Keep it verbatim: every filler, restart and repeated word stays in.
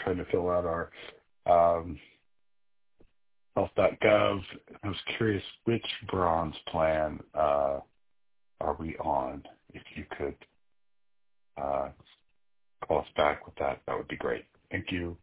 trying to fill out our um, health dot gov. I was curious, which bronze plan uh, are we on? If you could uh, call us back with that, that would be great. Thank you.